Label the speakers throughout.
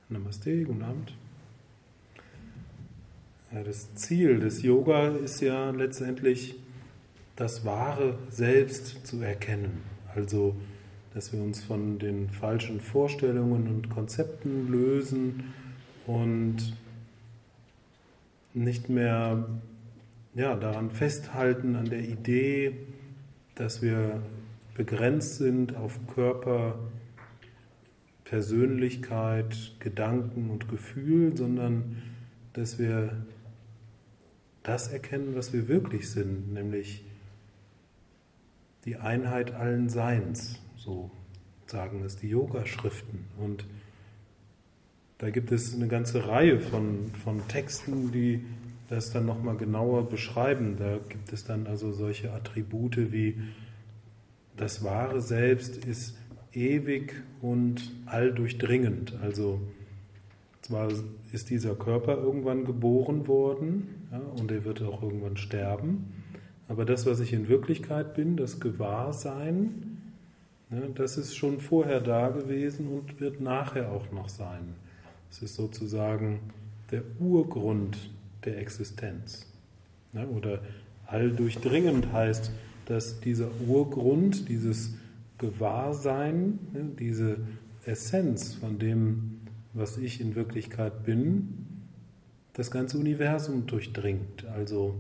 Speaker 1: Namaste, guten Abend. Ja, das Ziel des Yoga ist ja letztendlich, das wahre Selbst zu erkennen. Also, dass wir uns von den falschen Vorstellungen und Konzepten lösen und nicht mehr daran festhalten, an der Idee, dass wir begrenzt sind auf Körper, Persönlichkeit, Gedanken und Gefühl, sondern dass wir das erkennen, was wir wirklich sind, nämlich die Einheit allen Seins, so sagen es die Yoga-Schriften. Und da gibt es eine ganze Reihe von Texten, die das dann nochmal genauer beschreiben. Da gibt es dann also solche Attribute wie das wahre Selbst ist ewig und alldurchdringend. Also zwar ist dieser Körper irgendwann geboren worden, ja, und er wird auch irgendwann sterben, aber das, was ich in Wirklichkeit bin, das Gewahrsein, ja, das ist schon vorher da gewesen und wird nachher auch noch sein. Es ist sozusagen der Urgrund der Existenz. Ja, oder alldurchdringend heißt, dass dieser Urgrund, dieses Gewahrsein, diese Essenz von dem, was ich in Wirklichkeit bin, das ganze Universum durchdringt. Also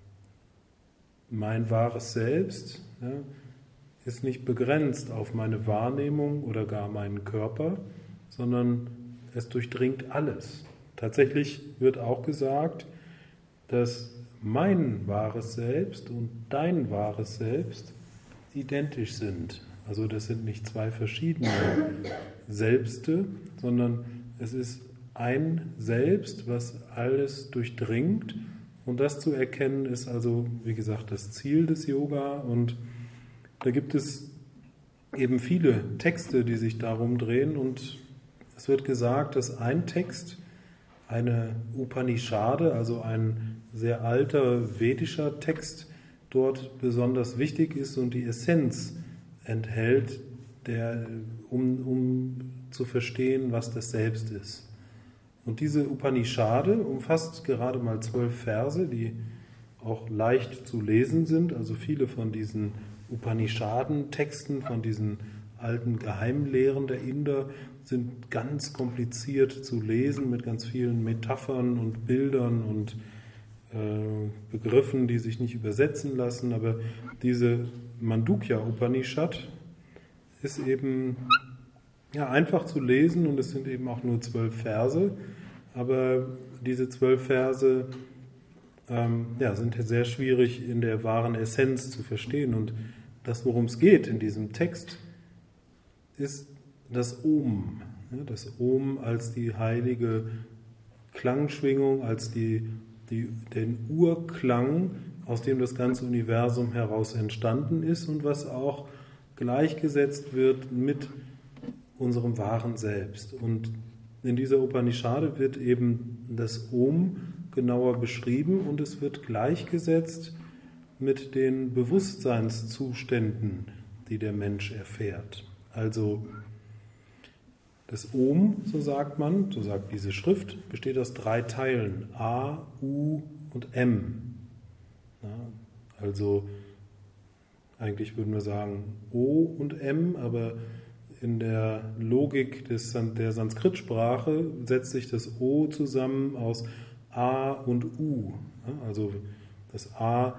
Speaker 1: mein wahres Selbst ist nicht begrenzt auf meine Wahrnehmung oder gar meinen Körper, sondern es durchdringt alles. Tatsächlich wird auch gesagt, dass mein wahres Selbst und dein wahres Selbst identisch sind. Also das sind nicht zwei verschiedene Selbste, sondern es ist ein Selbst, was alles durchdringt. Und das zu erkennen ist also, wie gesagt, das Ziel des Yoga. Und da gibt es eben viele Texte, die sich darum drehen. Und es wird gesagt, dass ein Text, eine Upanishade, also ein sehr alter vedischer Text, dort besonders wichtig ist und die Essenz enthält, um zu verstehen, was das Selbst ist. Und diese Upanishade umfasst gerade mal 12 Verse, die auch leicht zu lesen sind. Also viele von diesen Upanishaden-Texten, von diesen alten Geheimlehren der Inder, sind ganz kompliziert zu lesen mit ganz vielen Metaphern und Bildern und Begriffen, die sich nicht übersetzen lassen, aber diese Mandukya Upanishad ist eben einfach zu lesen und es sind eben auch nur 12 Verse, aber diese 12 Verse sind sehr schwierig in der wahren Essenz zu verstehen und das, worum es geht in diesem Text, ist das Om. Das Om als die heilige Klangschwingung, als den Urklang, aus dem das ganze Universum heraus entstanden ist und was auch gleichgesetzt wird mit unserem wahren Selbst. Und in dieser Upanishade wird eben das Om genauer beschrieben und es wird gleichgesetzt mit den Bewusstseinszuständen, die der Mensch erfährt. Also das Om, so sagt man, so sagt diese Schrift, besteht aus 3 Teilen, A, U und M. Ja, also eigentlich würden wir sagen O und M, aber in der Logik der Sanskrit-Sprache setzt sich das O zusammen aus A und U. Ja, also das A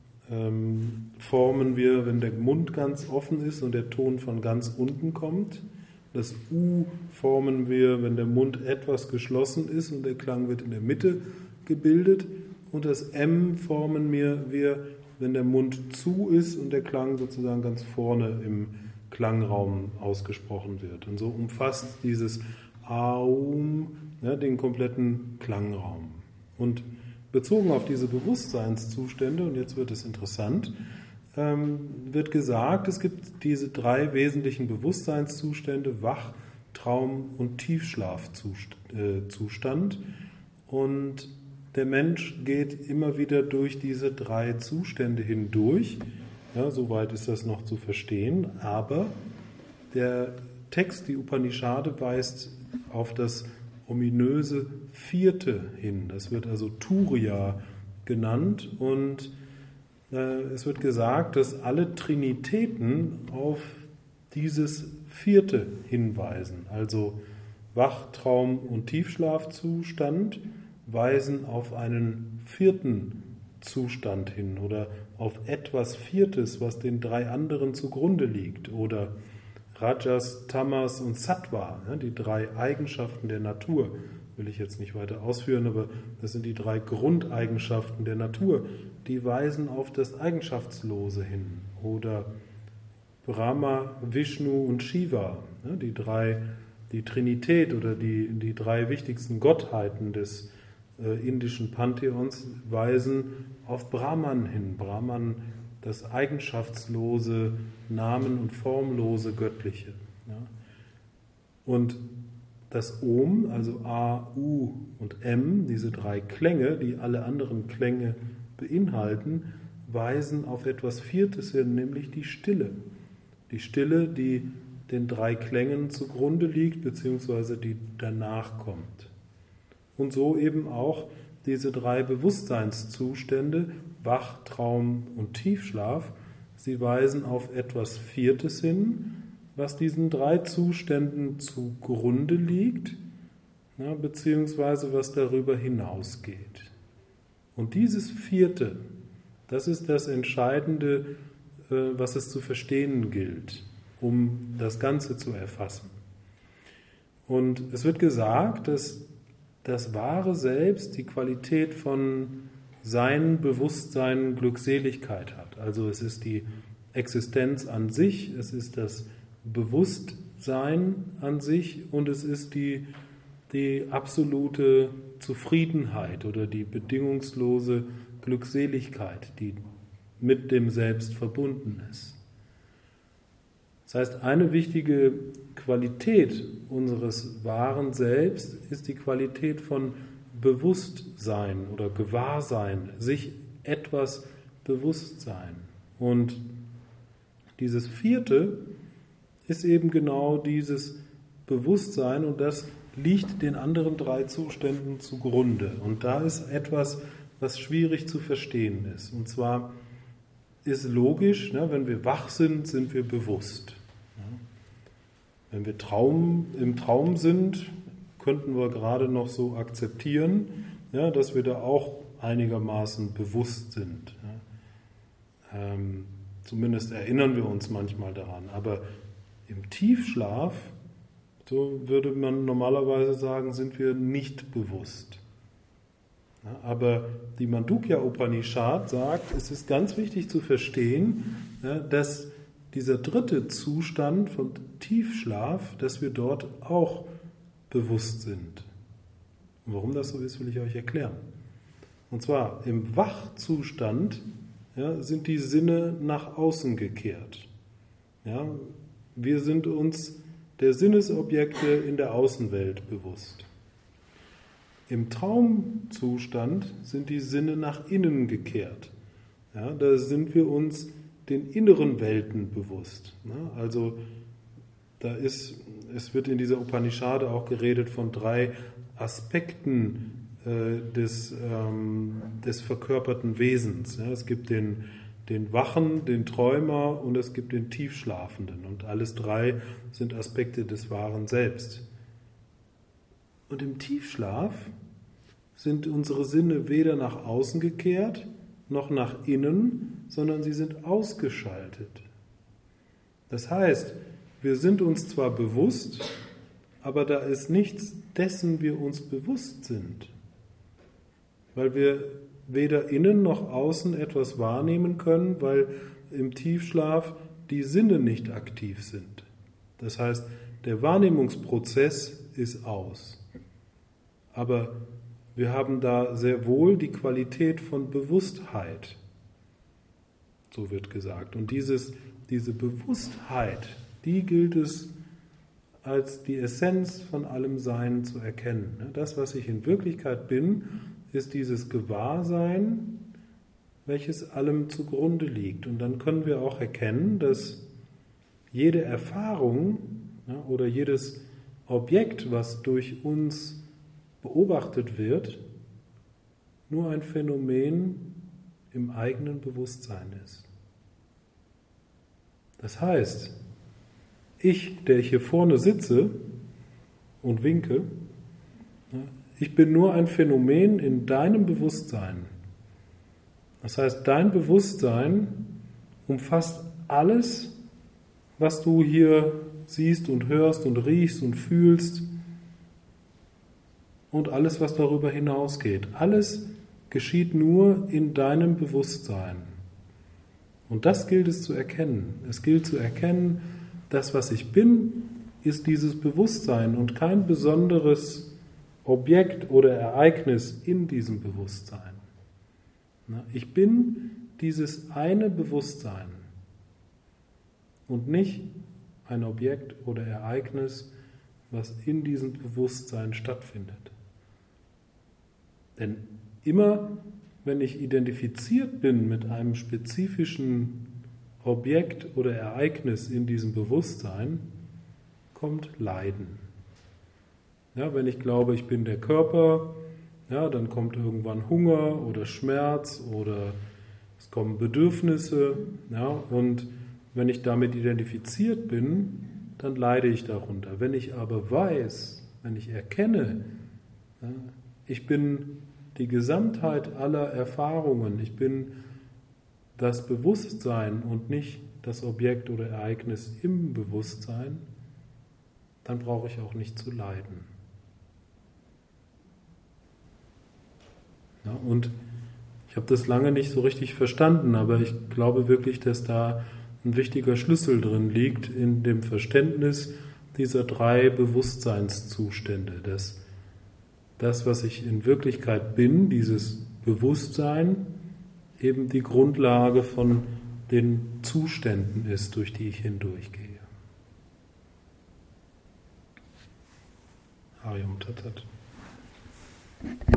Speaker 1: formen wir, wenn der Mund ganz offen ist und der Ton von ganz unten kommt. Das U formen wir, wenn der Mund etwas geschlossen ist und der Klang wird in der Mitte gebildet. Und das M formen wir, wenn der Mund zu ist und der Klang sozusagen ganz vorne im Klangraum ausgesprochen wird. Und so umfasst dieses Aum den kompletten Klangraum. Und bezogen auf diese Bewusstseinszustände, und jetzt wird es interessant, wird gesagt, es gibt diese 3 wesentlichen Bewusstseinszustände, Wach-, Traum- und Tiefschlafzustand. Und der Mensch geht immer wieder durch diese 3 Zustände hindurch. Ja, soweit ist das noch zu verstehen. Aber der Text, die Upanishade, weist auf das ominöse Vierte hin. Das wird also Turiya genannt und es wird gesagt, dass alle Trinitäten auf dieses Vierte hinweisen. Also Wach-, Traum- und Tiefschlafzustand weisen auf einen vierten Zustand hin oder auf etwas Viertes, was den drei anderen zugrunde liegt. Oder Rajas, Tamas und Sattva, die drei Eigenschaften der Natur. Will ich jetzt nicht weiter ausführen, aber das sind die drei Grundeigenschaften der Natur. Die weisen auf das Eigenschaftslose hin. Oder Brahma, Vishnu und Shiva, die Trinität oder die drei wichtigsten Gottheiten des indischen Pantheons weisen auf Brahman hin. Brahman, das eigenschaftslose, namen- und formlose Göttliche. Ja. Und das Om, also A, U und M, diese drei Klänge, die alle anderen Klänge beinhalten, weisen auf etwas Viertes hin, nämlich die Stille. Die Stille, die den drei Klängen zugrunde liegt, beziehungsweise die danach kommt. Und so eben auch diese drei Bewusstseinszustände, Wach-, Traum- und Tiefschlaf, sie weisen auf etwas Viertes hin, was diesen drei Zuständen zugrunde liegt, ja, beziehungsweise was darüber hinausgeht. Und dieses Vierte, das ist das Entscheidende, was es zu verstehen gilt, um das Ganze zu erfassen. Und es wird gesagt, dass das wahre Selbst die Qualität von Sein, Bewusstsein, Glückseligkeit hat. Also es ist die Existenz an sich, es ist das Bewusstsein an sich und es ist die absolute Zufriedenheit oder die bedingungslose Glückseligkeit, die mit dem Selbst verbunden ist. Das heißt, eine wichtige Qualität unseres wahren Selbst ist die Qualität von Bewusstsein oder Gewahrsein, sich etwas bewusst sein. Und dieses Vierte ist eben genau dieses Bewusstsein und das liegt den anderen drei Zuständen zugrunde. Und da ist etwas, was schwierig zu verstehen ist. Und zwar ist logisch, wenn wir wach sind, sind wir bewusst. Wenn wir im Traum sind, könnten wir gerade noch so akzeptieren, dass wir da auch einigermaßen bewusst sind. Zumindest erinnern wir uns manchmal daran. Aber im Tiefschlaf, so würde man normalerweise sagen, sind wir nicht bewusst. Aber die Mandukya Upanishad sagt, es ist ganz wichtig zu verstehen, dass dieser dritte Zustand von Tiefschlaf, dass wir dort auch bewusst sind. Und warum das so ist, will ich euch erklären. Und zwar im Wachzustand sind die Sinne nach außen gekehrt. Wir sind uns der Sinnesobjekte in der Außenwelt bewusst. Im Traumzustand sind die Sinne nach innen gekehrt. Da sind wir uns den inneren Welten bewusst. Also es wird in dieser Upanishade auch geredet von drei Aspekten des verkörperten Wesens. Es gibt den Wachen, den Träumer und es gibt den Tiefschlafenden. Und alles drei sind Aspekte des wahren Selbst. Und im Tiefschlaf sind unsere Sinne weder nach außen gekehrt, noch nach innen, sondern sie sind ausgeschaltet. Das heißt, wir sind uns zwar bewusst, aber da ist nichts, dessen wir uns bewusst sind, weil wir weder innen noch außen etwas wahrnehmen können, weil im Tiefschlaf die Sinne nicht aktiv sind. Das heißt, der Wahrnehmungsprozess ist aus. Aber wir haben da sehr wohl die Qualität von Bewusstheit, so wird gesagt. Und diese Bewusstheit, die gilt es als die Essenz von allem Sein zu erkennen. Das, was ich in Wirklichkeit bin, ist dieses Gewahrsein, welches allem zugrunde liegt. Und dann können wir auch erkennen, dass jede Erfahrung oder jedes Objekt, was durch uns beobachtet wird, nur ein Phänomen im eigenen Bewusstsein ist. Das heißt, ich, der ich hier vorne sitze und winke, ich bin nur ein Phänomen in deinem Bewusstsein. Das heißt, dein Bewusstsein umfasst alles, was du hier siehst und hörst und riechst und fühlst und alles, was darüber hinausgeht. Alles geschieht nur in deinem Bewusstsein. Und das gilt es zu erkennen. Es gilt zu erkennen, das, was ich bin, ist dieses Bewusstsein und kein besonderes Objekt oder Ereignis in diesem Bewusstsein. Ich bin dieses eine Bewusstsein und nicht ein Objekt oder Ereignis, was in diesem Bewusstsein stattfindet. Denn immer, wenn ich identifiziert bin mit einem spezifischen Objekt oder Ereignis in diesem Bewusstsein, kommt Leiden. Ja, wenn ich glaube, ich bin der Körper, ja, dann kommt irgendwann Hunger oder Schmerz oder es kommen Bedürfnisse. Ja, und wenn ich damit identifiziert bin, dann leide ich darunter. Wenn ich aber weiß, wenn ich erkenne, ja, ich bin die Gesamtheit aller Erfahrungen, ich bin das Bewusstsein und nicht das Objekt oder Ereignis im Bewusstsein, dann brauche ich auch nicht zu leiden. Ja, und ich habe das lange nicht so richtig verstanden, aber ich glaube wirklich, dass da ein wichtiger Schlüssel drin liegt in dem Verständnis dieser 3 Bewusstseinszustände. Dass das, was ich in Wirklichkeit bin, dieses Bewusstsein, eben die Grundlage von den Zuständen ist, durch die ich hindurchgehe. Harium Tat Tat.